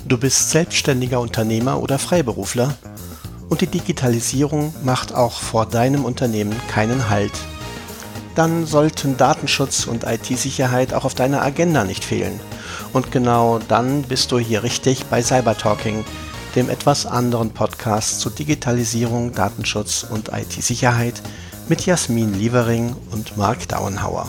Du bist selbstständiger Unternehmer oder Freiberufler und die Digitalisierung macht auch vor deinem Unternehmen keinen Halt. Dann sollten Datenschutz und IT-Sicherheit auch auf deiner Agenda nicht fehlen. Und genau dann bist du hier richtig bei Cybertalking, dem etwas anderen Podcast zu Digitalisierung, Datenschutz und IT-Sicherheit mit Jasmin Lievering und Marc Dauenhauer.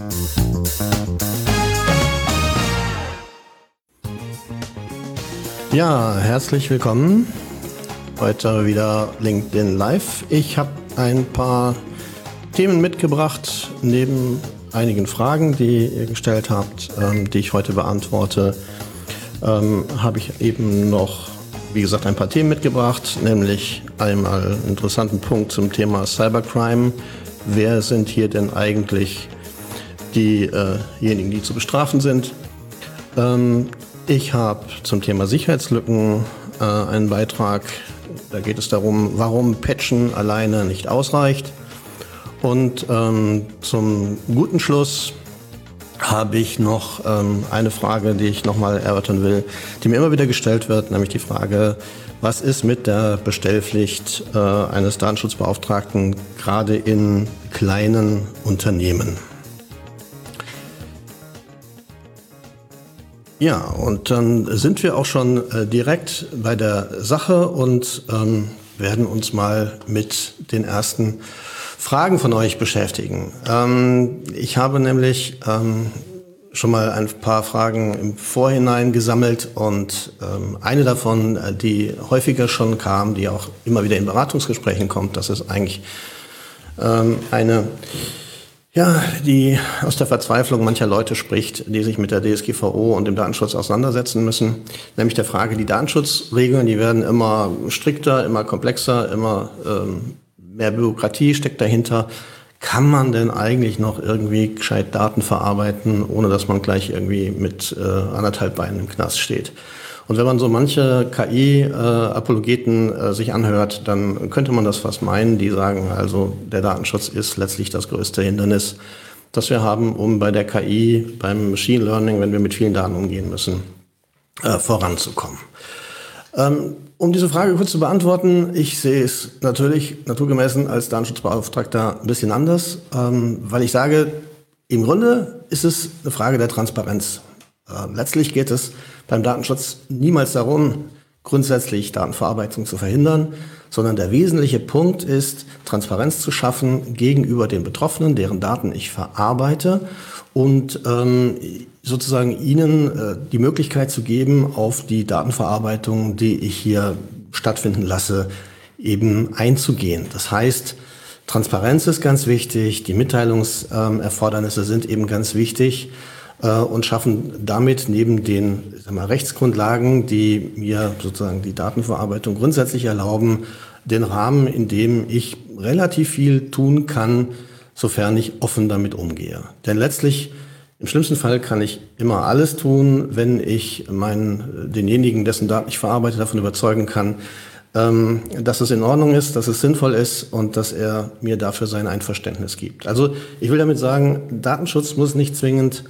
Ja, herzlich willkommen. Heute wieder LinkedIn Live. Ich habe ein paar Themen mitgebracht, neben einigen Fragen, die ihr gestellt habt, die ich heute beantworte, habe ich eben noch, wie gesagt, ein paar Themen mitgebracht, nämlich einmal einen interessanten Punkt zum Thema Cybercrime. Wer sind hier denn eigentlich diejenigen, die zu bestrafen sind? Ich habe zum Thema Sicherheitslücken einen Beitrag. Da geht es darum, warum Patchen alleine nicht ausreicht. Und zum guten Schluss habe ich noch eine Frage, die ich nochmal erörtern will, die mir immer wieder gestellt wird, nämlich die Frage, was ist mit der Bestellpflicht eines Datenschutzbeauftragten gerade in kleinen Unternehmen? Ja, und dann sind wir auch schon direkt bei der Sache und werden uns mal mit den ersten Fragen von euch beschäftigen. Ich habe nämlich schon mal ein paar Fragen im Vorhinein gesammelt und eine davon, die häufiger schon kam, die auch immer wieder in Beratungsgesprächen kommt, das ist eigentlich die aus der Verzweiflung mancher Leute spricht, die sich mit der DSGVO und dem Datenschutz auseinandersetzen müssen. Nämlich der Frage, die Datenschutzregeln, die werden immer strikter, immer komplexer, immer mehr Bürokratie steckt dahinter. Kann man denn eigentlich noch irgendwie gescheit Daten verarbeiten, ohne dass man gleich irgendwie mit 1,5 Beinen im Knast steht? Und wenn man so manche KI-Apologeten sich anhört, dann könnte man das fast meinen. Die sagen also, der Datenschutz ist letztlich das größte Hindernis, das wir haben, um bei der KI, beim Machine Learning, wenn wir mit vielen Daten umgehen müssen, voranzukommen. Um diese Frage kurz zu beantworten, ich sehe es natürlich naturgemessen als Datenschutzbeauftragter ein bisschen anders, weil ich sage, im Grunde ist es eine Frage der Transparenz. Letztlich geht es beim Datenschutz niemals darum, grundsätzlich Datenverarbeitung zu verhindern, sondern der wesentliche Punkt ist, Transparenz zu schaffen gegenüber den Betroffenen, deren Daten ich verarbeite und sozusagen ihnen die Möglichkeit zu geben, auf die Datenverarbeitung, die ich hier stattfinden lasse, eben einzugehen. Das heißt, Transparenz ist ganz wichtig, die Mitteilungserfordernisse sind eben ganz wichtig und schaffen damit neben den Rechtsgrundlagen, die mir sozusagen die Datenverarbeitung grundsätzlich erlauben, den Rahmen, in dem ich relativ viel tun kann, sofern ich offen damit umgehe. Denn letztlich, im schlimmsten Fall kann ich immer alles tun, wenn ich denjenigen, dessen Daten ich verarbeite, davon überzeugen kann, dass es in Ordnung ist, dass es sinnvoll ist und dass er mir dafür sein Einverständnis gibt. Also ich will damit sagen, Datenschutz muss nicht zwingend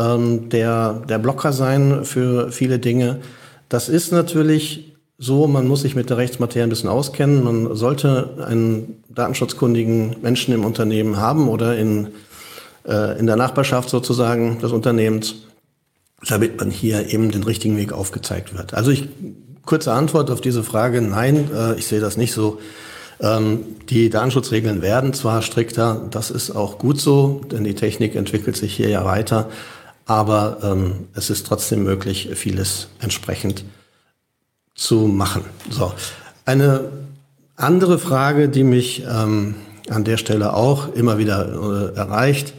der Blocker sein für viele Dinge. Das ist natürlich so, man muss sich mit der Rechtsmaterie ein bisschen auskennen. Man sollte einen datenschutzkundigen Menschen im Unternehmen haben oder in der Nachbarschaft sozusagen des Unternehmens, damit man hier eben den richtigen Weg aufgezeigt wird. Also kurze Antwort auf diese Frage, nein, ich sehe das nicht so. Die Datenschutzregeln werden zwar strikter, das ist auch gut so, denn die Technik entwickelt sich hier ja weiter, aber es ist trotzdem möglich, vieles entsprechend zu machen. So, eine andere Frage, die mich an der Stelle auch immer wieder erreicht,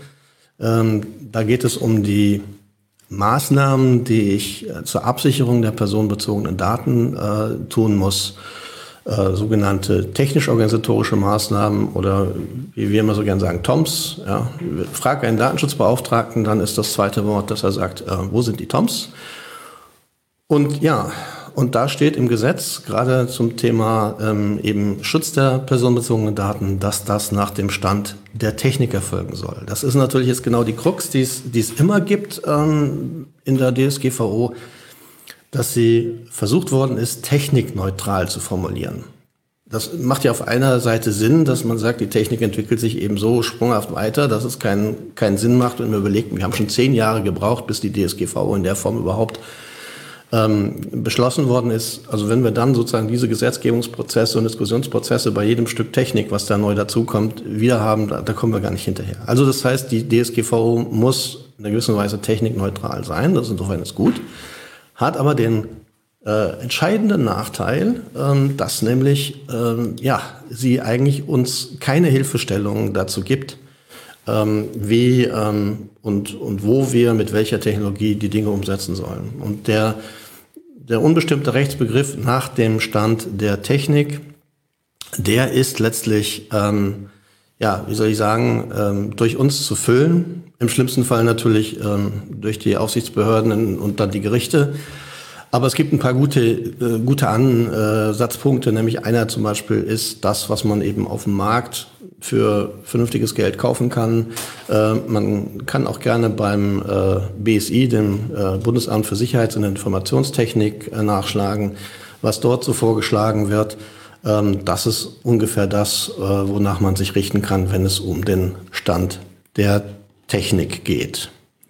da geht es um die Maßnahmen, die ich zur Absicherung der personenbezogenen Daten tun muss. Sogenannte technisch-organisatorische Maßnahmen oder wie wir immer so gern sagen, TOMs. Ja. Frag einen Datenschutzbeauftragten, dann ist das zweite Wort, dass er sagt, wo sind die TOMs? Und ja, und da steht im Gesetz, gerade zum Thema eben Schutz der personenbezogenen Daten, dass das nach dem Stand der Technik erfolgen soll. Das ist natürlich jetzt genau die Krux, die es immer gibt in der DSGVO. dass sie versucht worden ist, technikneutral zu formulieren. Das macht ja auf einer Seite Sinn, dass man sagt, die Technik entwickelt sich eben so sprunghaft weiter, dass es keinen Sinn macht. Und wir überlegen, wir haben schon 10 Jahre gebraucht, bis die DSGVO in der Form überhaupt beschlossen worden ist. Also wenn wir dann sozusagen diese Gesetzgebungsprozesse und Diskussionsprozesse bei jedem Stück Technik, was da neu dazukommt, wieder haben, da kommen wir gar nicht hinterher. Also das heißt, die DSGVO muss in einer gewissen Weise technikneutral sein. Das insofern ist gut. Hat aber den entscheidenden Nachteil, dass nämlich sie eigentlich uns keine Hilfestellung dazu gibt, wie und wo wir mit welcher Technologie die Dinge umsetzen sollen. Und der unbestimmte Rechtsbegriff nach dem Stand der Technik, der ist letztlich, durch uns zu füllen. Im schlimmsten Fall natürlich durch die Aufsichtsbehörden und dann die Gerichte. Aber es gibt ein paar gute Ansatzpunkte, nämlich einer zum Beispiel ist das, was man eben auf dem Markt für vernünftiges Geld kaufen kann. Man kann auch gerne beim BSI, dem Bundesamt für Sicherheits- und Informationstechnik, nachschlagen, was dort so vorgeschlagen wird. Das ist ungefähr das, wonach man sich richten kann, wenn es um den Stand der Technik geht.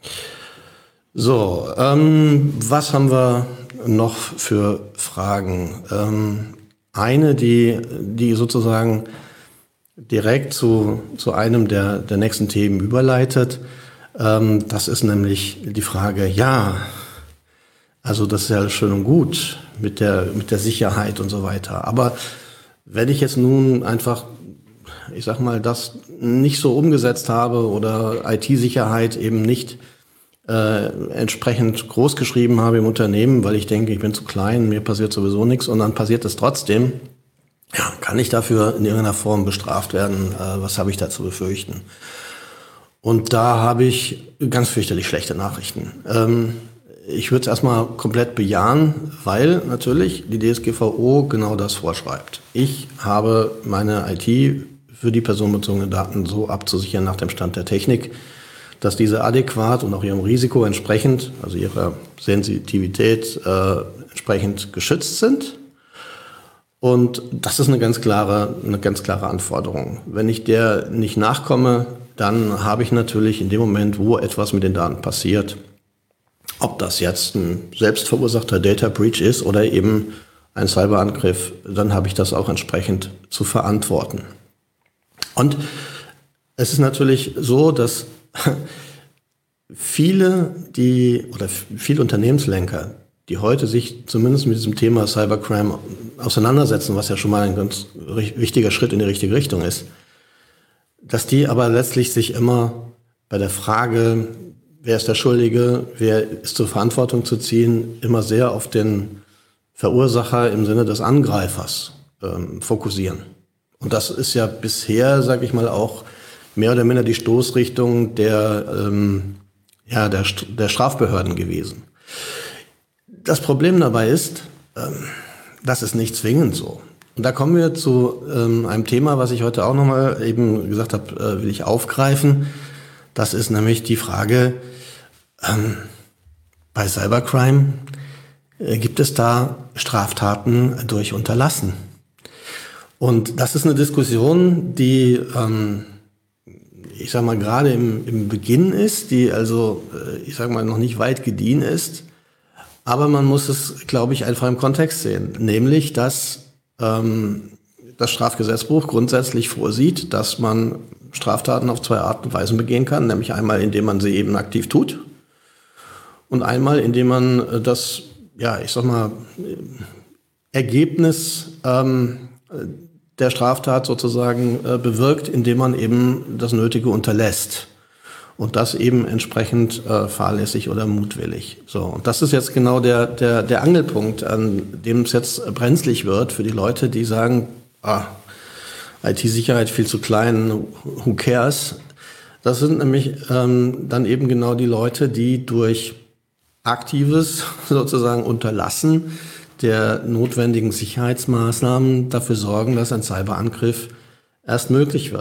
So, was haben wir noch für Fragen? Eine, die sozusagen direkt zu einem der nächsten Themen überleitet, das ist nämlich die Frage, also das ist ja schön und gut mit der Sicherheit und so weiter. Aber wenn ich jetzt nun einfach, ich sag mal, das nicht so umgesetzt habe oder IT-Sicherheit eben nicht entsprechend groß geschrieben habe im Unternehmen, weil ich denke, ich bin zu klein, mir passiert sowieso nichts und dann passiert es trotzdem, kann ich dafür in irgendeiner Form bestraft werden? Was habe ich da zu befürchten? Und da habe ich ganz fürchterlich schlechte Nachrichten. Ich würde es erstmal komplett bejahen, weil natürlich die DSGVO genau das vorschreibt. Ich habe meine IT für die personenbezogenen Daten so abzusichern nach dem Stand der Technik, dass diese adäquat und auch ihrem Risiko entsprechend, also ihrer Sensitivität entsprechend geschützt sind. Und das ist eine ganz klare Anforderung. Wenn ich der nicht nachkomme, dann habe ich natürlich in dem Moment, wo etwas mit den Daten passiert, ob das jetzt ein selbstverursachter Data Breach ist oder eben ein Cyberangriff, dann habe ich das auch entsprechend zu verantworten. Und es ist natürlich so, dass viele Unternehmenslenker, die heute sich zumindest mit diesem Thema Cybercrime auseinandersetzen, was ja schon mal ein ganz wichtiger Schritt in die richtige Richtung ist, dass die aber letztlich sich immer bei der Frage, wer ist der Schuldige, wer ist zur Verantwortung zu ziehen, immer sehr auf den Verursacher im Sinne des Angreifers fokussieren. Und das ist ja bisher, sage ich mal, auch mehr oder minder die Stoßrichtung der Strafbehörden gewesen. Das Problem dabei ist, das ist nicht zwingend so. Und da kommen wir zu einem Thema, was ich heute auch nochmal eben gesagt habe, will ich aufgreifen. Das ist nämlich die Frage, bei Cybercrime gibt es da Straftaten durch Unterlassen. Und das ist eine Diskussion, die ich sag mal, gerade im Beginn ist, die also, ich sag mal, noch nicht weit gediehen ist. Aber man muss es, glaube ich, einfach im Kontext sehen. Nämlich, dass das Strafgesetzbuch grundsätzlich vorsieht, dass man Straftaten auf 2 Arten und Weisen begehen kann. Nämlich einmal, indem man sie eben aktiv tut. Und einmal, indem man das, ich sag mal, Ergebnis der Straftat sozusagen bewirkt, indem man eben das Nötige unterlässt. Und das eben entsprechend fahrlässig oder mutwillig. So, und das ist jetzt genau der Angelpunkt, an dem es jetzt brenzlig wird für die Leute, die sagen, IT-Sicherheit viel zu klein, who cares? Das sind nämlich dann eben genau die Leute, die durch aktives sozusagen Unterlassen der notwendigen Sicherheitsmaßnahmen dafür sorgen, dass ein Cyberangriff erst möglich wird.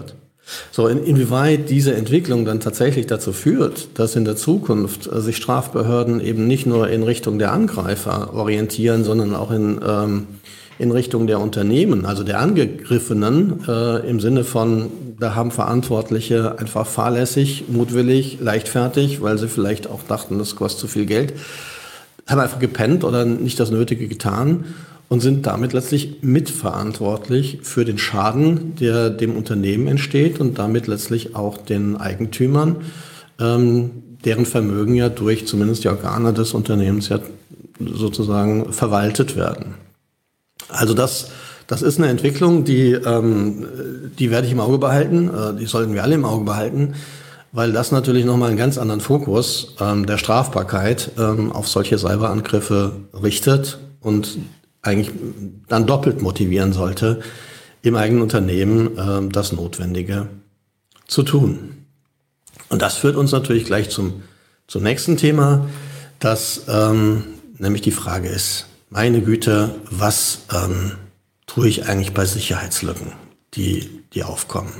So, inwieweit diese Entwicklung dann tatsächlich dazu führt, dass in der Zukunft sich Strafbehörden eben nicht nur in Richtung der Angreifer orientieren, sondern auch in Richtung der Unternehmen, also der Angegriffenen, im Sinne von, da haben Verantwortliche einfach fahrlässig, mutwillig, leichtfertig, weil sie vielleicht auch dachten, das kostet zu viel Geld, haben einfach gepennt oder nicht das Nötige getan und sind damit letztlich mitverantwortlich für den Schaden, der dem Unternehmen entsteht und damit letztlich auch den Eigentümern, deren Vermögen ja durch zumindest die Organe des Unternehmens ja sozusagen verwaltet werden. Also das ist eine Entwicklung, die werde ich im Auge behalten, die sollten wir alle im Auge behalten, weil das natürlich nochmal einen ganz anderen Fokus der Strafbarkeit auf solche Cyberangriffe richtet und eigentlich dann doppelt motivieren sollte, im eigenen Unternehmen das Notwendige zu tun. Und das führt uns natürlich gleich zum nächsten Thema, das nämlich die Frage ist, meine Güte, was tue ich eigentlich bei Sicherheitslücken, die aufkommen?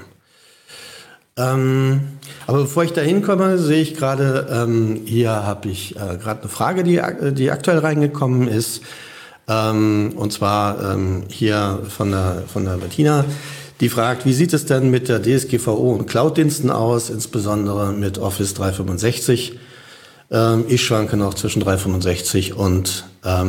Aber bevor ich da hinkomme, sehe ich gerade, hier habe ich gerade eine Frage, die aktuell reingekommen ist. Und zwar hier von der Bettina, die fragt, wie sieht es denn mit der DSGVO und Cloud-Diensten aus, insbesondere mit Office 365? Ich schwanke noch zwischen 365 und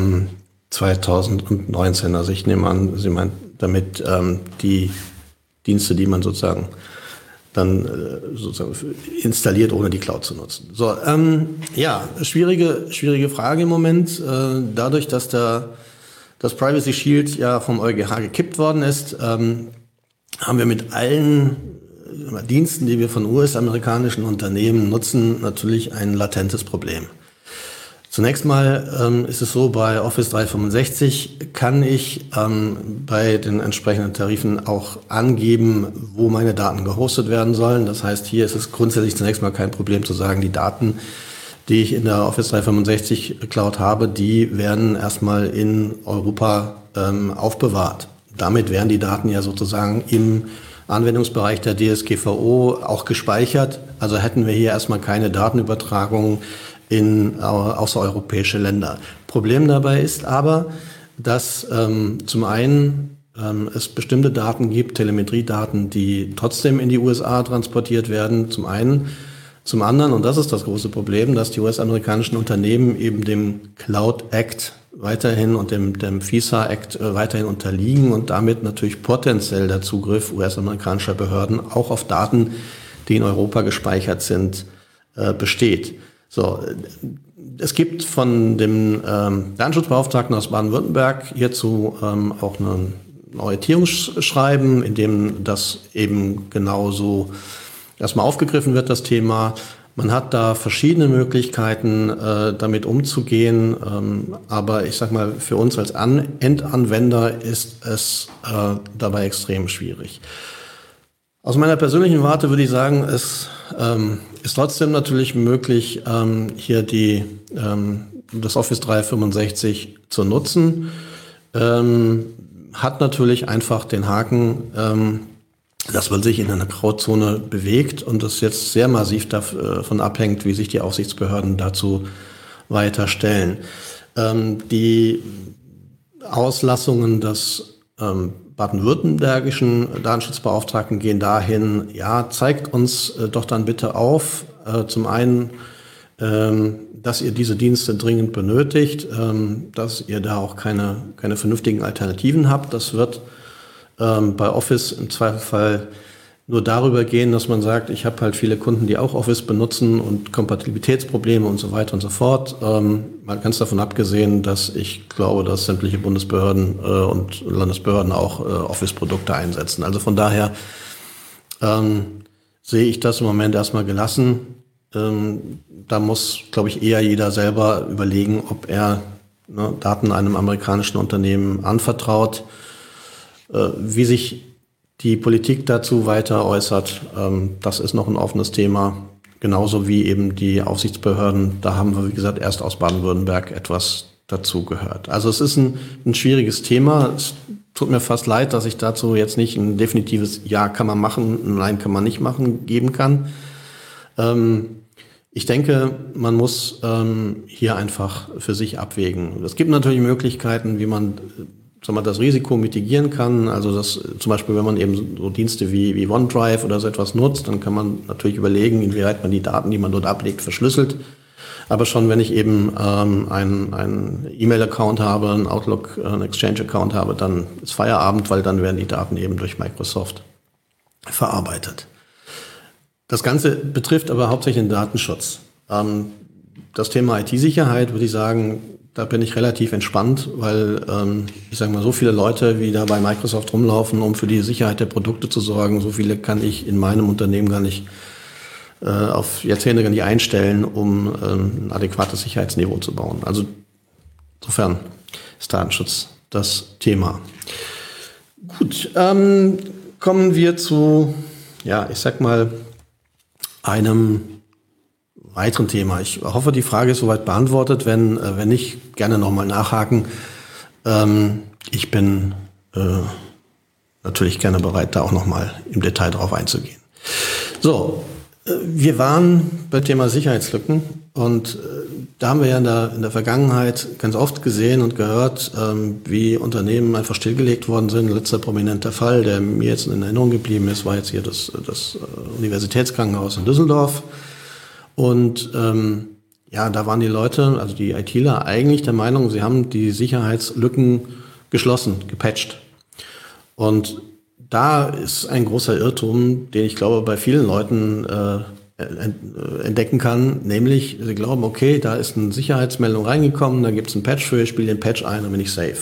2019. Also ich nehme an, sie meint damit die Dienste, die man sozusagen dann sozusagen installiert, ohne die Cloud zu nutzen. So, ja, schwierige Frage im Moment. Dadurch, dass das Privacy Shield ja vom EuGH gekippt worden ist, haben wir mit allen Diensten, die wir von US-amerikanischen Unternehmen nutzen, natürlich ein latentes Problem. Zunächst mal ist es so, bei Office 365 kann ich bei den entsprechenden Tarifen auch angeben, wo meine Daten gehostet werden sollen. Das heißt, hier ist es grundsätzlich zunächst mal kein Problem zu sagen, die Daten, die ich in der Office 365 Cloud habe, die werden erstmal in Europa aufbewahrt. Damit wären die Daten ja sozusagen im Anwendungsbereich der DSGVO auch gespeichert. Also hätten wir hier erstmal keine Datenübertragung in außereuropäische Länder. Problem dabei ist aber, dass zum einen es bestimmte Daten gibt, Telemetriedaten, die trotzdem in die USA transportiert werden, zum einen. Zum anderen, und das ist das große Problem, dass die US-amerikanischen Unternehmen eben dem Cloud Act weiterhin und dem FISA Act weiterhin unterliegen und damit natürlich potenziell der Zugriff US-amerikanischer Behörden auch auf Daten, die in Europa gespeichert sind, besteht. So, es gibt von dem Datenschutzbeauftragten aus Baden-Württemberg hierzu auch ein Orientierungsschreiben, in dem das eben genauso erstmal aufgegriffen wird, das Thema. Man hat da verschiedene Möglichkeiten, damit umzugehen, aber ich sag mal, für uns als Endanwender ist es dabei extrem schwierig. Aus meiner persönlichen Warte würde ich sagen, es ist trotzdem natürlich möglich, hier das Office 365 zu nutzen. Hat natürlich einfach den Haken, dass man sich in einer Grauzone bewegt und das jetzt sehr massiv davon abhängt, wie sich die Aufsichtsbehörden dazu weiter stellen. Die Auslassungen des baden-württembergischen Datenschutzbeauftragten gehen dahin, ja, zeigt uns doch dann bitte auf, zum einen, dass ihr diese Dienste dringend benötigt, dass ihr da auch keine vernünftigen Alternativen habt. Das wird bei Office im Zweifelsfall nur darüber gehen, dass man sagt, ich habe halt viele Kunden, die auch Office benutzen und Kompatibilitätsprobleme und so weiter und so fort. Mal ganz davon abgesehen, dass ich glaube, dass sämtliche Bundesbehörden und Landesbehörden auch Office-Produkte einsetzen. Also von daher sehe ich das im Moment erstmal gelassen. Da muss, glaube ich, eher jeder selber überlegen, ob er Daten einem amerikanischen Unternehmen anvertraut. Wie sich die Politik dazu weiter äußert, das ist noch ein offenes Thema. Genauso wie eben die Aufsichtsbehörden. Da haben wir, wie gesagt, erst aus Baden-Württemberg etwas dazu gehört. Also es ist ein schwieriges Thema. Es tut mir fast leid, dass ich dazu jetzt nicht ein definitives Ja kann man machen, Nein kann man nicht machen geben kann. Ich denke, man muss hier einfach für sich abwägen. Es gibt natürlich Möglichkeiten, wie man das Risiko mitigieren kann. Also das zum Beispiel, wenn man eben so Dienste wie OneDrive oder so etwas nutzt, dann kann man natürlich überlegen, inwieweit man die Daten, die man dort ablegt, verschlüsselt. Aber schon wenn ich eben einen E-Mail-Account habe, einen Outlook, einen Exchange-Account habe, dann ist Feierabend, weil dann werden die Daten eben durch Microsoft verarbeitet. Das Ganze betrifft aber hauptsächlich den Datenschutz. Das Thema IT-Sicherheit, würde ich sagen, da bin ich relativ entspannt, weil ich sage mal, so viele Leute, wie da bei Microsoft rumlaufen, um für die Sicherheit der Produkte zu sorgen, so viele kann ich in meinem Unternehmen gar nicht auf Jahrzehnte gar nicht einstellen, um ein adäquates Sicherheitsniveau zu bauen. Also insofern ist Datenschutz das Thema. Gut, kommen wir zu, ja, ich sag mal, einem weiteren Thema. Ich hoffe, die Frage ist soweit beantwortet. Wenn nicht, gerne nochmal nachhaken. Ich bin natürlich gerne bereit, da auch nochmal im Detail drauf einzugehen. So, wir waren beim Thema Sicherheitslücken und da haben wir ja in der Vergangenheit ganz oft gesehen und gehört, wie Unternehmen einfach stillgelegt worden sind. Letzter prominenter Fall, der mir jetzt in Erinnerung geblieben ist, war jetzt hier das Universitätskrankenhaus in Düsseldorf. Und ja, da waren die Leute, also die ITler, eigentlich der Meinung, sie haben die Sicherheitslücken geschlossen, gepatcht. Und da ist ein großer Irrtum, den ich glaube, bei vielen Leuten entdecken kann, nämlich sie glauben, okay, da ist eine Sicherheitsmeldung reingekommen, da gibt es einen Patch für, ich spiele den Patch ein und bin ich safe.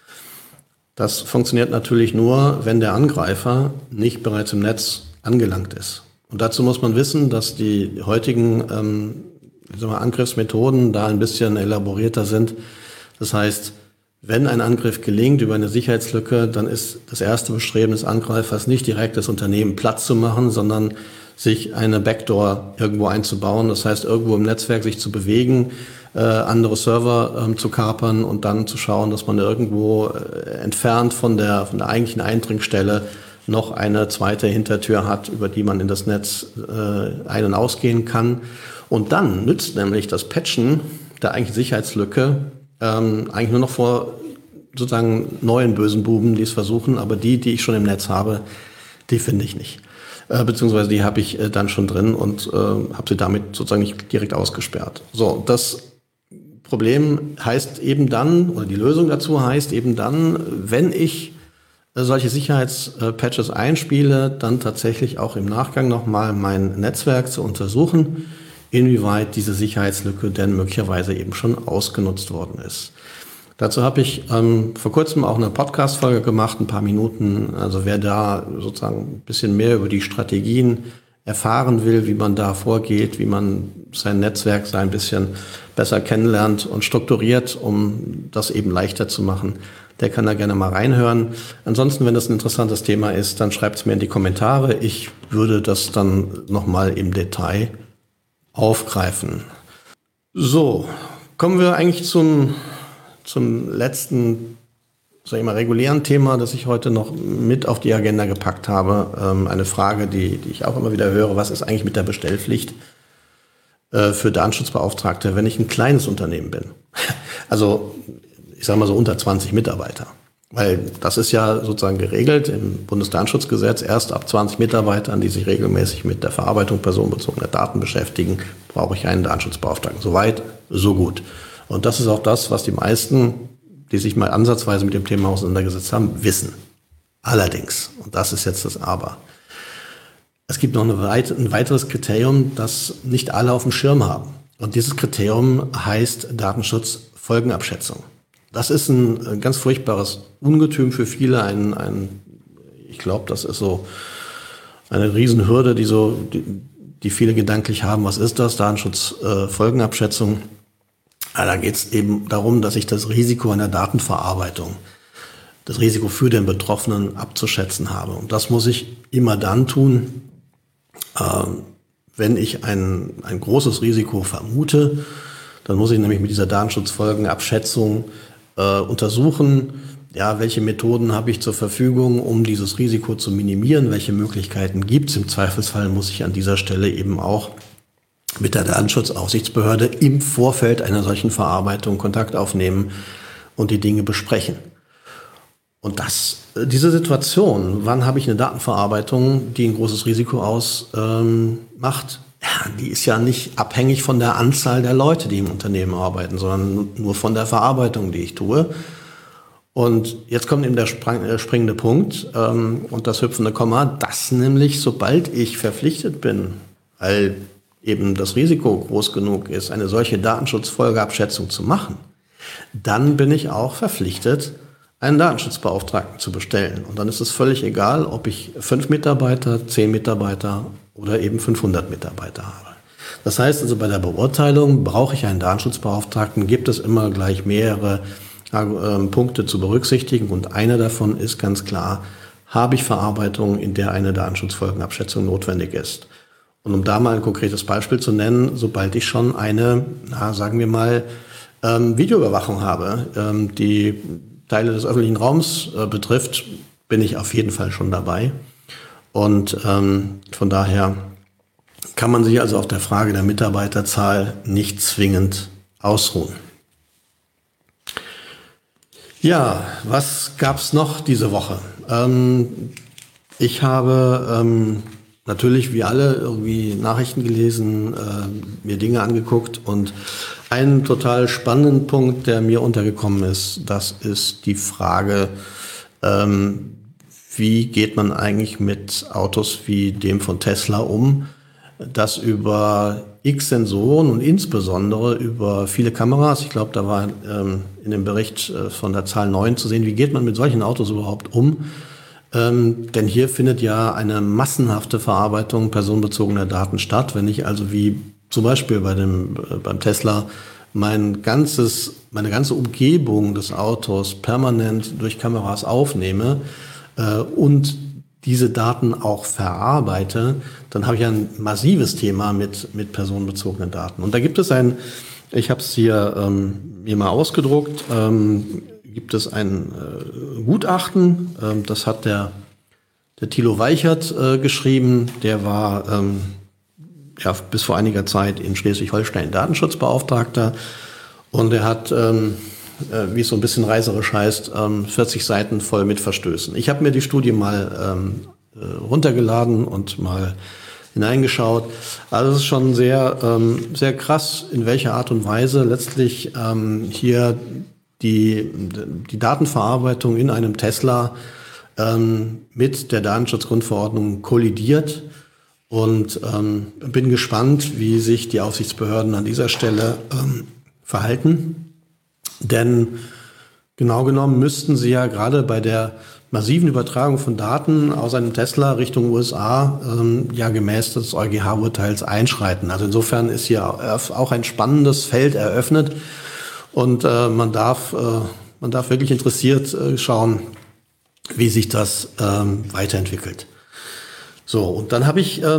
Das funktioniert natürlich nur, wenn der Angreifer nicht bereits im Netz angelangt ist. Und dazu muss man wissen, dass die heutigen Angriffsmethoden da ein bisschen elaborierter sind. Das heißt, wenn ein Angriff gelingt über eine Sicherheitslücke, dann ist das erste Bestreben des Angreifers nicht direkt das Unternehmen platt zu machen, sondern sich eine Backdoor irgendwo einzubauen. Das heißt, irgendwo im Netzwerk sich zu bewegen, andere Server zu kapern und dann zu schauen, dass man irgendwo entfernt von der eigentlichen Eindringstelle noch eine zweite Hintertür hat, über die man in das Netz ein- und ausgehen kann. Und dann nützt nämlich das Patchen der eigentlichen Sicherheitslücke eigentlich nur noch vor sozusagen neuen bösen Buben, die es versuchen, aber die ich schon im Netz habe, die finde ich nicht. Beziehungsweise die habe ich dann schon drin und habe sie damit sozusagen nicht direkt ausgesperrt. So, das Problem heißt eben dann, oder die Lösung dazu heißt eben dann, wenn ich solche Sicherheitspatches einspiele, dann tatsächlich auch im Nachgang nochmal mein Netzwerk zu untersuchen, inwieweit diese Sicherheitslücke denn möglicherweise eben schon ausgenutzt worden ist. Dazu habe ich vor kurzem auch eine Podcast-Folge gemacht, ein paar Minuten. Also wer da sozusagen ein bisschen mehr über die Strategien erfahren will, wie man da vorgeht, wie man sein Netzwerk ein bisschen besser kennenlernt und strukturiert, um das eben leichter zu machen, der kann da gerne mal reinhören. Ansonsten, wenn das ein interessantes Thema ist, dann schreibt es mir in die Kommentare. Ich würde das dann nochmal im Detail aufgreifen. So, kommen wir eigentlich zum letzten, sag ich mal, regulären Thema, das ich heute noch mit auf die Agenda gepackt habe. Eine Frage, die ich auch immer wieder höre: Was ist eigentlich mit der Bestellpflicht für Datenschutzbeauftragte, wenn ich ein kleines Unternehmen bin? Also ich sage mal so unter 20 Mitarbeiter. Weil das ist ja sozusagen geregelt im Bundesdatenschutzgesetz. Erst ab 20 Mitarbeitern, die sich regelmäßig mit der Verarbeitung personenbezogener Daten beschäftigen, brauche ich einen Datenschutzbeauftragten. Soweit, so gut. Und das ist auch das, was die meisten, die sich mal ansatzweise mit dem Thema auseinandergesetzt haben, wissen. Allerdings, und das ist jetzt das Aber, es gibt noch ein weiteres Kriterium, das nicht alle auf dem Schirm haben. Und dieses Kriterium heißt Datenschutzfolgenabschätzung. Das ist ein ganz furchtbares Ungetüm für viele. Ich glaube, das ist so eine Riesenhürde, die viele gedanklich haben. Was ist das? Datenschutzfolgenabschätzung. Da geht es eben darum, dass ich das Risiko einer Datenverarbeitung, das Risiko für den Betroffenen abzuschätzen habe. Und das muss ich immer dann tun, wenn ich ein großes Risiko vermute. Dann muss ich nämlich mit dieser Datenschutzfolgenabschätzung untersuchen, ja, welche Methoden habe ich zur Verfügung, um dieses Risiko zu minimieren, welche Möglichkeiten gibt es. Im Zweifelsfall muss ich an dieser Stelle eben auch mit der Datenschutzaufsichtsbehörde im Vorfeld einer solchen Verarbeitung Kontakt aufnehmen und die Dinge besprechen. Und diese Situation, wann habe ich eine Datenverarbeitung, die ein großes Risiko ausmacht, ja, die ist ja nicht abhängig von der Anzahl der Leute, die im Unternehmen arbeiten, sondern nur von der Verarbeitung, die ich tue. Und jetzt kommt eben der springende Punkt und das hüpfende Komma, dass nämlich, sobald ich verpflichtet bin, weil eben das Risiko groß genug ist, eine solche Datenschutzfolgeabschätzung zu machen, dann bin ich auch verpflichtet, einen Datenschutzbeauftragten zu bestellen. Und dann ist es völlig egal, ob ich 5 Mitarbeiter, 10 Mitarbeiter oder eben 500 Mitarbeiter habe. Das heißt also, bei der Beurteilung brauche ich einen Datenschutzbeauftragten, gibt es immer gleich mehrere Punkte zu berücksichtigen. Und einer davon ist ganz klar, habe ich Verarbeitung, in der eine Datenschutzfolgenabschätzung notwendig ist. Und um da mal ein konkretes Beispiel zu nennen, sobald ich schon eine, sagen wir mal, Videoüberwachung habe, die Teile des öffentlichen Raums betrifft, bin ich auf jeden Fall schon dabei. Und von daher kann man sich also auf der Frage der Mitarbeiterzahl nicht zwingend ausruhen. Ja, was gab's noch diese Woche? Ich habe natürlich wie alle irgendwie Nachrichten gelesen, mir Dinge angeguckt und einen total spannenden Punkt, der mir untergekommen ist, das ist die Frage, wie geht man eigentlich mit Autos wie dem von Tesla um, das über X Sensoren und insbesondere über viele Kameras, ich glaube, da war in dem Bericht von der Zahl 9 zu sehen, wie geht man mit solchen Autos überhaupt um? Denn hier findet ja eine massenhafte Verarbeitung personenbezogener Daten statt. Wenn ich also wie zum Beispiel beim Tesla meine ganze Umgebung des Autos permanent durch Kameras aufnehme und diese Daten auch verarbeite, dann habe ich ein massives Thema mit personenbezogenen Daten. Und da gibt es ich habe es hier mir mal ausgedruckt, gibt es ein Gutachten, das hat der Thilo Weichert geschrieben, der war bis vor einiger Zeit in Schleswig-Holstein Datenschutzbeauftragter und er hat, wie es so ein bisschen reißerisch heißt, 40 Seiten voll mit Verstößen. Ich habe mir die Studie mal runtergeladen und mal hineingeschaut. Also es ist schon sehr, sehr krass, in welcher Art und Weise letztlich hier die Datenverarbeitung in einem Tesla mit der Datenschutzgrundverordnung kollidiert und bin gespannt, wie sich die Aufsichtsbehörden an dieser Stelle verhalten. Denn genau genommen müssten sie ja gerade bei der massiven Übertragung von Daten aus einem Tesla Richtung USA gemäß des EuGH-Urteils einschreiten. Also insofern ist hier auch ein spannendes Feld eröffnet. Und man darf wirklich interessiert schauen, wie sich das weiterentwickelt. So, und dann habe ich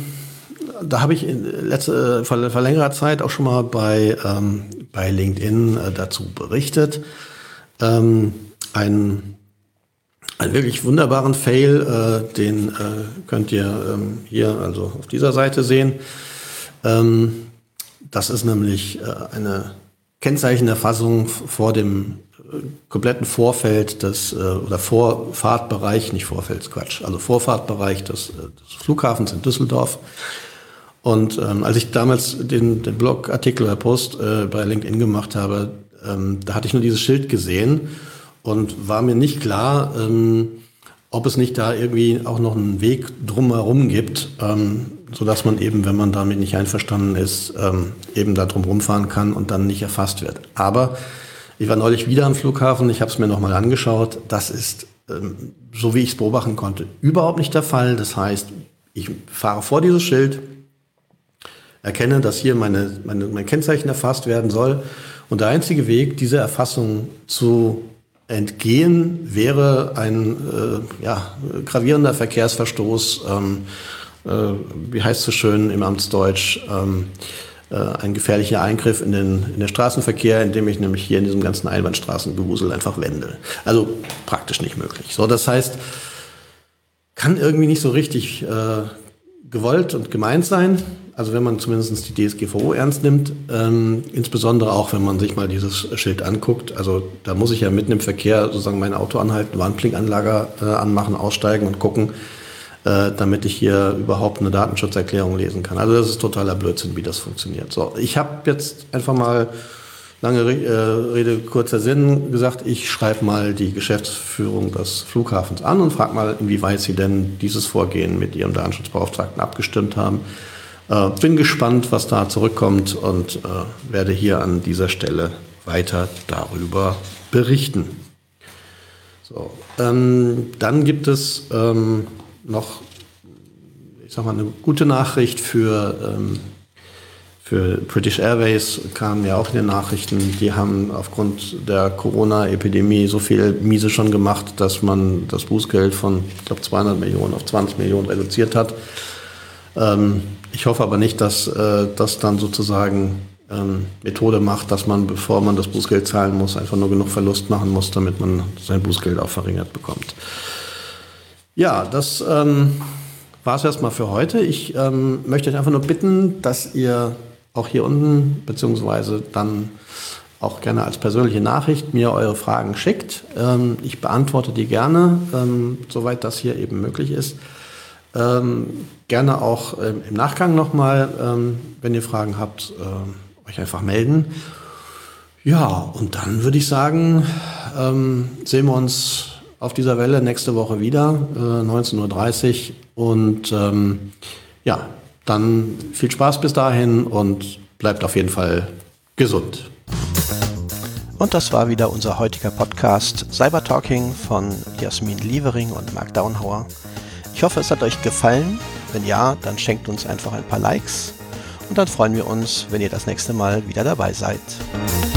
vor längerer Zeit auch schon mal bei LinkedIn dazu berichtet. Einen wirklich wunderbaren Fail, den könnt ihr hier also auf dieser Seite sehen. Das ist nämlich eine Kennzeichenerfassung vor dem kompletten Vorfeld Vorfahrtbereich des Flughafens in Düsseldorf. Und als ich damals den Blogartikel oder Post bei LinkedIn gemacht habe, da hatte ich nur dieses Schild gesehen und war mir nicht klar, ob es nicht da irgendwie auch noch einen Weg drumherum gibt, sodass man eben, wenn man damit nicht einverstanden ist, eben da drum rumfahren kann und dann nicht erfasst wird. Aber ich war neulich wieder am Flughafen, ich habe es mir nochmal angeschaut. Das ist, so wie ich es beobachten konnte, überhaupt nicht der Fall. Das heißt, ich fahre vor dieses Schild, erkenne, dass hier mein Kennzeichen erfasst werden soll. Und der einzige Weg, dieser Erfassung zu entgehen, wäre ein gravierender Verkehrsverstoß, wie heißt es so schön im Amtsdeutsch, ein gefährlicher Eingriff in den Straßenverkehr, indem ich nämlich hier in diesem ganzen Einbahnstraßengewusel einfach wende. Also praktisch nicht möglich. So, das heißt, kann irgendwie nicht so richtig gewollt und gemeint sein. Also wenn man zumindest die DSGVO ernst nimmt, insbesondere auch, wenn man sich mal dieses Schild anguckt. Also da muss ich ja mitten im Verkehr sozusagen mein Auto anhalten, Warnblinkanlage anmachen, aussteigen und gucken, damit ich hier überhaupt eine Datenschutzerklärung lesen kann. Also das ist totaler Blödsinn, wie das funktioniert. So, ich habe jetzt einfach mal, lange Rede, kurzer Sinn, gesagt, ich schreibe mal die Geschäftsführung des Flughafens an und frage mal, inwieweit sie denn dieses Vorgehen mit ihrem Datenschutzbeauftragten abgestimmt haben. Bin gespannt, was da zurückkommt und werde hier an dieser Stelle weiter darüber berichten. So, dann gibt es noch, ich sag mal, eine gute Nachricht für British Airways, kam ja auch in den Nachrichten. Die haben aufgrund der Corona-Epidemie so viel Miese schon gemacht, dass man das Bußgeld von, ich glaube, 200 Millionen auf 20 Millionen reduziert hat. Ich hoffe aber nicht, dass das dann sozusagen Methode macht, dass man, bevor man das Bußgeld zahlen muss, einfach nur genug Verlust machen muss, damit man sein Bußgeld auch verringert bekommt. Ja, das war es erstmal für heute. Ich möchte euch einfach nur bitten, dass ihr auch hier unten, beziehungsweise dann auch gerne als persönliche Nachricht mir eure Fragen schickt. Ich beantworte die gerne, soweit das hier eben möglich ist. Gerne auch im Nachgang nochmal, wenn ihr Fragen habt, euch einfach melden. Ja, und dann würde ich sagen, sehen wir uns auf dieser Welle nächste Woche wieder, 19:30 Uhr. Und ja, dann viel Spaß bis dahin und bleibt auf jeden Fall gesund. Und das war wieder unser heutiger Podcast Cyber Talking von Jasmin Lievering und Marc Daunhauer. Ich hoffe, es hat euch gefallen. Wenn ja, dann schenkt uns einfach ein paar Likes und dann freuen wir uns, wenn ihr das nächste Mal wieder dabei seid.